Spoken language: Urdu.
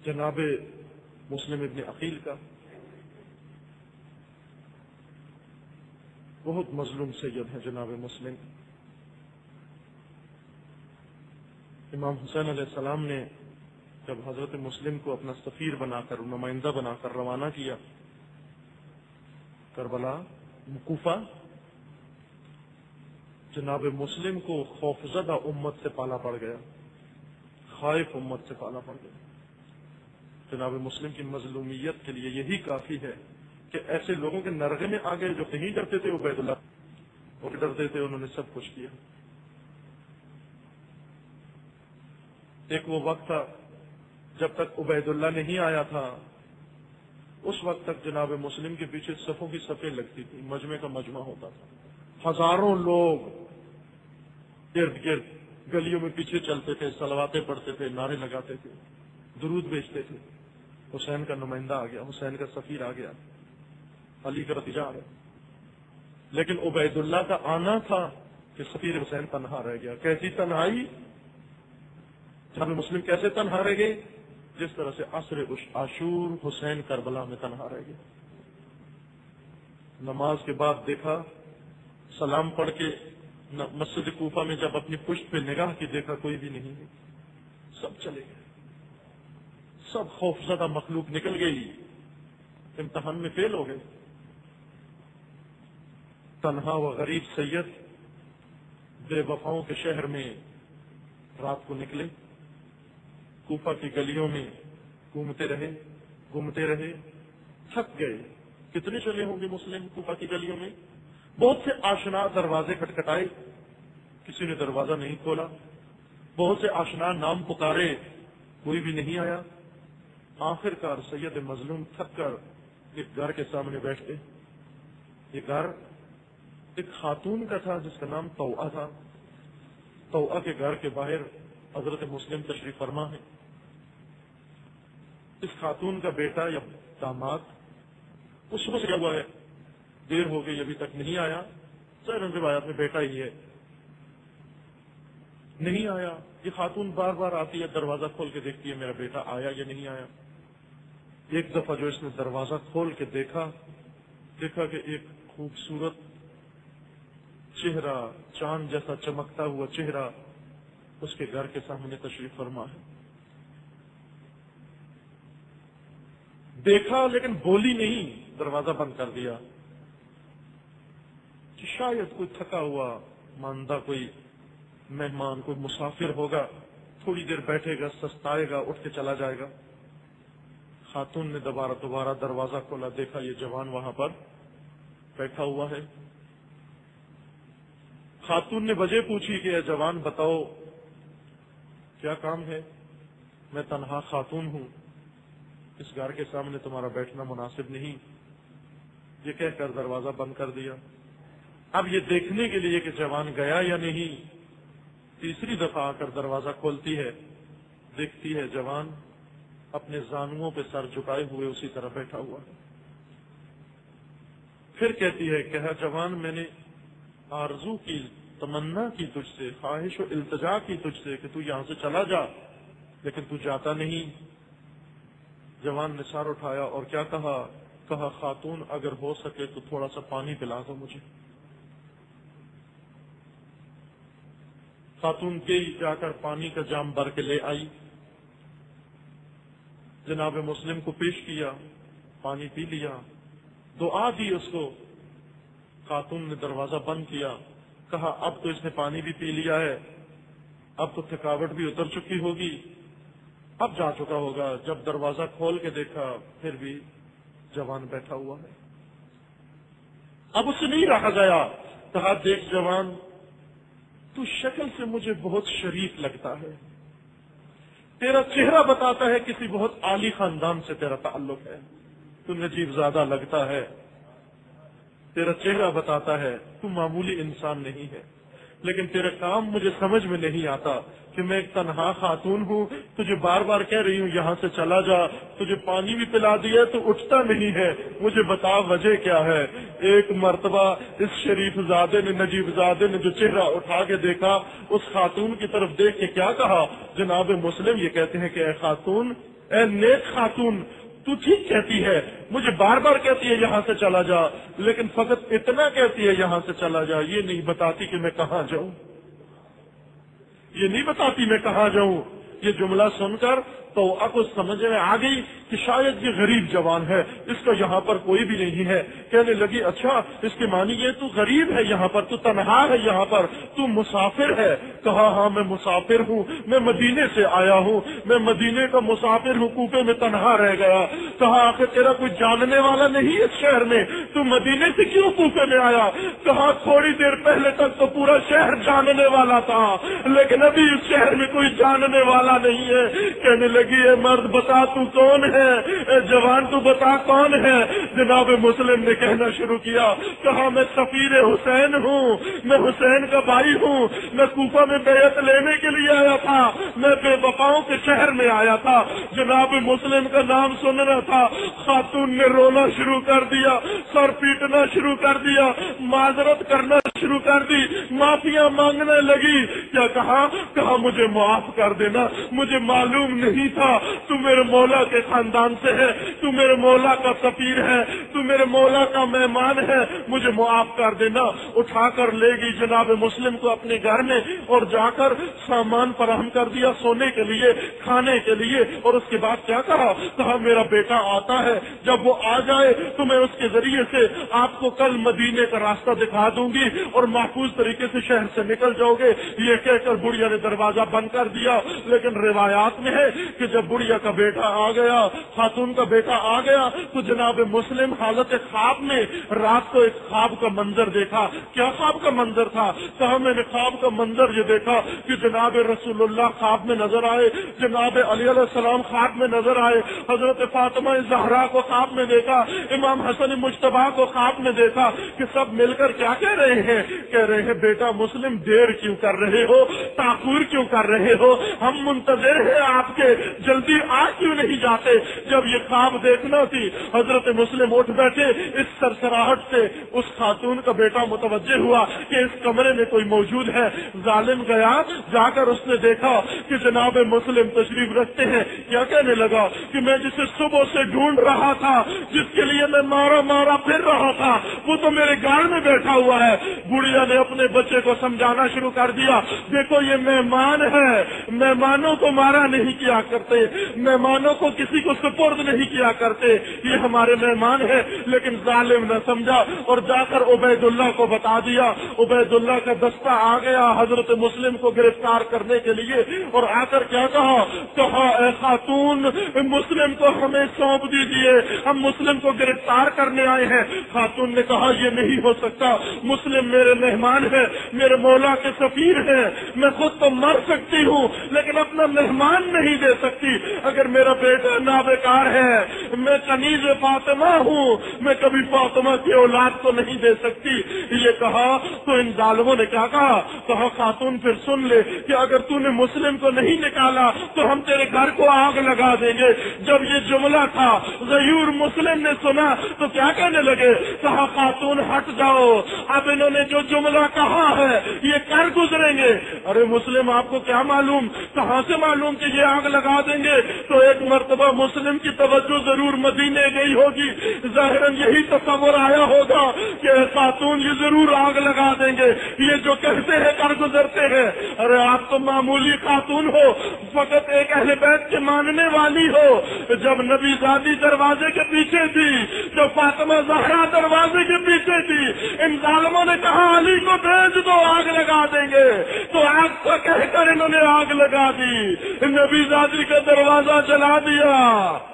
جناب مسلم ابن عقیل کا، بہت مظلوم سید ہے جناب مسلم۔ امام حسین علیہ السلام نے جب حضرت مسلم کو اپنا سفیر بنا کر، نمائندہ بنا کر روانہ کیا کربلا کوفہ، جناب مسلم کو خوفزدہ امت سے پالا پڑ گیا، خائف امت سے پالا پڑ گیا۔ جناب مسلم کی مظلومیت کے لیے یہی کافی ہے کہ ایسے لوگوں کے نرغے میں آ گئے جو کہیں ڈرتے تھے عبید اللہ، اور ڈرتے تھے، انہوں نے سب کچھ کیا۔ ایک وہ وقت تھا جب تک عبید اللہ نہیں آیا تھا، اس وقت تک جناب مسلم کے پیچھے صفوں کی صفیں لگتی تھی، مجمع کا مجمع ہوتا تھا، ہزاروں لوگ ارد گرد گلیوں میں پیچھے چلتے تھے، صلواتیں پڑھتے تھے، نعرے لگاتے تھے، درود بھیجتے تھے۔ حسین کا نمائندہ آ گیا، حسین کا سفیر آ گیا، علی کا بھتیجا آ گیا، لیکن عبید اللہ کا آنا تھا کہ سفیر حسین تنہا رہ گیا۔ کیسی تنہائی؟ جناب مسلم کیسے تنہا رہ گئے؟ جس طرح سے عصر عاشور حسین کربلا میں تنہا رہ گئے۔ نماز کے بعد دیکھا، سلام پڑھ کے مسجد کوفہ میں جب اپنی پشت پہ نگاہ کی، دیکھا کوئی بھی نہیں ہے، سب چلے گئے، سب خوفزدہ مخلوق نکل گئی، امتحان میں فیل ہو گئے۔ تنہا و غریب سید بے وفاؤں کے شہر میں رات کو نکلے، کوفہ کی گلیوں میں گھومتے رہے، تھک گئے۔ کتنے چلے ہوں گے مسلم کوفہ کی گلیوں میں؟ بہت سے آشنا دروازے کھٹکھٹائے، کسی نے دروازہ نہیں کھولا، بہت سے آشنا نام پکارے، کوئی بھی نہیں آیا۔ آخر کار سید مظلوم تھک کر ایک گھر کے سامنے بیٹھے۔ یہ گھر ایک خاتون کا تھا جس کا نام طوعہ تھا۔ طوعہ کے گھر کے باہر حضرت مسلم تشریف فرما ہے۔ اس خاتون کا بیٹا یا داماد اس وقت کیا ہوا ہے، دیر ہو گئی ابھی تک نہیں آیا، ظاہر روایات میں بیٹا ہی ہے، نہیں آیا۔ یہ خاتون بار بار آتی ہے، دروازہ کھول کے دیکھتی ہے میرا بیٹا آیا یا نہیں آیا۔ ایک دفعہ جو اس نے دروازہ کھول کے دیکھا کہ ایک خوبصورت چہرہ، چاند جیسا چمکتا ہوا چہرہ اس کے گھر کے سامنے تشریف فرما ہے۔ دیکھا لیکن بولی نہیں، دروازہ بند کر دیا کہ شاید کوئی تھکا ہوا ماندہ کوئی مہمان، کوئی مسافر ہوگا، تھوڑی دیر بیٹھے گا، سستائے گا، اٹھ کے چلا جائے گا۔ خاتون نے دوبارہ دروازہ کھولا، دیکھا یہ جوان وہاں پر بیٹھا ہوا ہے۔ خاتون نے وجہ پوچھی کہ اے جوان بتاؤ کیا کام ہے؟ میں تنہا خاتون ہوں، اس گھر کے سامنے تمہارا بیٹھنا مناسب نہیں، یہ کہہ کر دروازہ بند کر دیا۔ اب یہ دیکھنے کے لیے کہ جوان گیا یا نہیں، تیسری دفعہ آ کر دروازہ کھولتی ہے، دیکھتی ہے جوان اپنے زانوؤں پہ سر جھکائے ہوئے اسی طرح بیٹھا ہوا ہے۔ پھر کہتی ہے کہ جوان میں نے آرزو کی، تمنا کی تجھ سے، خواہش و التجا کی تجھ سے کہ تو یہاں سے چلا جا، لیکن تو جاتا نہیں۔ جوان نے سر اٹھایا اور کیا کہا خاتون اگر ہو سکے تو تھوڑا سا پانی پلا دو مجھے۔ خاتون گئی، جا کر پانی کا جام بھر کے لے آئی، جناب مسلم کو پیش کیا، پانی پی لیا، دعا دی اس کو۔ خاتون نے دروازہ بند کیا، کہا اب تو اس نے پانی بھی پی لیا ہے، اب تو تھکاوٹ بھی اتر چکی ہوگی، اب جا چکا ہوگا۔ جب دروازہ کھول کے دیکھا پھر بھی جوان بیٹھا ہوا ہے۔ اب اسے نہیں رہا گیا، کہا دیکھ جوان تو شکل سے مجھے بہت شریف لگتا ہے، تیرا چہرہ بتاتا ہے کسی بہت عالی خاندان سے تیرا تعلق ہے، تو نجیب زادہ لگتا ہے، تیرا چہرہ بتاتا ہے تو معمولی انسان نہیں ہے، لیکن تیرا کام مجھے سمجھ میں نہیں آتا کہ میں ایک تنہا خاتون ہوں، تجھے بار بار کہہ رہی ہوں یہاں سے چلا جا، تجھے پانی بھی پلا دیا تو اٹھتا نہیں ہے، مجھے بتا وجہ کیا ہے۔ ایک مرتبہ اس شریف زادے نے، نجیب زادے نے جو چہرہ اٹھا کے دیکھا، اس خاتون کی طرف دیکھ کے کیا کہا؟ جناب مسلم یہ کہتے ہیں کہ اے خاتون اے نیک خاتون تو ٹھیک کہتی ہے، مجھے بار بار کہتی ہے یہاں سے چلا جا، لیکن فقط اتنا کہتی ہے یہاں سے چلا جا، یہ نہیں بتاتی کہ میں کہاں جاؤں، یہ نہیں بتاتی میں کہاں جاؤں۔ یہ جملہ سن کر تو کو سمجھ میں آ گئی کہ شاید یہ غریب جوان ہے، اس کا یہاں پر کوئی بھی نہیں ہے۔ کہنے لگی اچھا اس کے معنی یہ تو غریب ہے، یہاں پر تو تنہا ہے، یہاں پر تو مسافر ہے؟ کہا ہاں میں مسافر ہوں، میں مدینے سے آیا ہوں، میں مدینے کا مسافر ہوں، کوفے میں تنہا رہ گیا۔ کہا آخر تیرا کوئی جاننے والا نہیں ہے شہر میں، تو مدینے سے کیوں کوفے میں آیا؟ کہا تھوڑی دیر پہلے تک تو پورا شہر جاننے والا تھا، لیکن ابھی اس شہر میں کوئی جاننے والا نہیں ہے۔ کہنے لگی اے مرد بتا تو کون ہے، اے جوان تو بتا کون ہے؟ جناب مسلم نے کہنا شروع کیا، کہا میں سفیر حسین ہوں، میں حسین کا بھائی ہوں، میں کوفہ میں بیعت لینے کے لیے آیا تھا، میں بے وفاؤں کے شہر میں آیا تھا۔ جناب مسلم کا نام سننا تھا، خاتون نے رونا شروع کر دیا، سر پیٹنا شروع کر دیا، معذرت کرنا شروع کر دی، معافیاں مانگنے لگی۔ کیا کہا مجھے معاف کر دینا، مجھے معلوم نہیں تھا تو میرے مولا کے خاندان سے ہے، تو میرے مولا کا سفیر ہے، تو میرے مولا کا مہمان ہے، مجھے معاف کر دینا۔ اٹھا کر لے گئی جناب مسلم کو اپنے گھر میں اور جا کر سامان فراہم کر دیا سونے کے لیے، کھانے کے لیے، اور اس کے بعد کیا کہا میرا بیٹا آتا ہے، جب وہ آ جائے تو میں اس کے ذریعے سے آپ کو کل مدینے کا راستہ دکھا دوں گی اور محفوظ طریقے سے شہر سے نکل جاؤ گے۔ یہ کہہ کر بڑھیا نے دروازہ بند کر دیا۔ لیکن روایات میں ہے کہ جب بڑھیا کا بیٹا آ گیا، خاتون کا بیٹا آ گیا، تو جناب مسلم حالت خواب میں رات کو ایک خواب کا منظر دیکھا۔ کیا خواب کا منظر تھا؟ کہا میں نے خواب کا منظر یہ دیکھا کہ جناب رسول اللہ خواب میں نظر آئے، جناب علی علیہ السلام خواب میں نظر آئے، حضرت فاطمہ زہرا کو خواب میں دیکھا، امام حسن مجتبیٰ کو خواب میں دیکھا کہ سب مل کر کیا کہہ رہے ہیں؟ کہہ رہے ہیں بیٹا مسلم دیر کیوں کر رہے ہو، تاخیر کیوں کر رہے ہو، ہم منتظر ہیں آپ کے، جلدی آ کیوں نہیں جاتے؟ جب یہ خواب دیکھنا تھی حضرت مسلم اٹھ بیٹھے، اس سرسراہٹ سے اس خاتون کا بیٹا متوجہ ہوا کہ اس کمرے میں کوئی موجود ہے۔ ظالم گیا، جا کر اس نے دیکھا کہ جناب مسلم تشریف رکھتے ہیں۔ کیا کہنے لگا کہ میں جسے صبح سے ڈھونڈ رہا تھا، جس کے لیے میں مارا پھر رہا تھا، وہ تو میرے گھر میں بیٹھا ہوا ہے۔ بڑھیا نے اپنے بچے کو سمجھانا شروع کر دیا، دیکھو یہ مہمان ہے، مہمانوں کو مارا نہیں کیا کرتے، مہمانوں کو کسی کو سپرد نہیں کیا کرتے، یہ ہمارے مہمان ہے۔ لیکن ظالم نہ سمجھا اور جا کر عبید اللہ کو بتا دیا۔ عبید اللہ کا دستہ آ گیا حضرت مسلم کو گرفتار کرنے کے لیے، اور آ کر کیا کہا اے خاتون مسلم کو ہمیں سونپ دیجیے، ہم مسلم کو گرفتار کرنے آئے ہیں۔ خاتون نے کہا یہ نہیں ہو سکتا، مسلم میرے مہمان ہے، میرے مولا کے سفیر ہیں، میں خود تو مر سکتی ہوں لیکن اپنا مہمان نہیں دے سکتی۔ اگر میرا بیٹا نابکار ہے، میں کنیز فاطمہ ہوں، میں کبھی فاطمہ کی اولاد کو نہیں دے سکتی۔ یہ کہا تو ان ظالموں نے کیا کہا خاتون پھر سن لے کہ اگر تو نے مسلم کو نہیں نکالا تو ہم تیرے گھر کو آگ لگا دیں گے۔ جب یہ جملہ تھا غیور مسلم نے سنا تو کیا کہنے لگے؟ کہا خاتون ہٹ جاؤ، اب انہوں نے جو جملہ کہا ہے یہ کر گزریں گے۔ ارے مسلم آپ کو کیا معلوم، کہاں سے معلوم کہ یہ آگ لگا دیں گے؟ تو ایک مرتبہ مسلم کی توجہ ضرور مدینے گئی ہوگی، ظاہراً یہی تصور آیا ہوگا کہ خاتون یہ ضرور آگ لگا دیں گے، یہ جو کہتے ہیں کر گزرتے ہیں۔ ارے آپ تو معمولی خاتون ہو، فقط ایک اہل بیت کے ماننے والی ہو۔ جب نبی زادی دروازے کے پیچھے تھی، جب فاطمہ زہرا دروازے کے پیچھے تھی، ان ظالموں نے کہا علی کو بھیج دو آگ لگا دیں گے، تو آگ کو کہہ کر انہوں نے آگ لگا دی، نبی زادی کا دروازہ جلا دیا۔